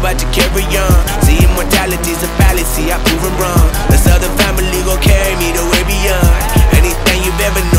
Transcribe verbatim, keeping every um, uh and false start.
about to carry on. See, immortality's a fallacy, I prove 'em wrong. The Southern family gon' carry me the way beyond anything you've ever known.